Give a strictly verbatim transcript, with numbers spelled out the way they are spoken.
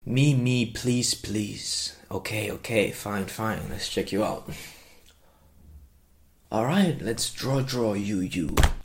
Me, me, please, please. Okay, okay, fine, fine. Let's check you out. Alright, let's draw, draw, you, you.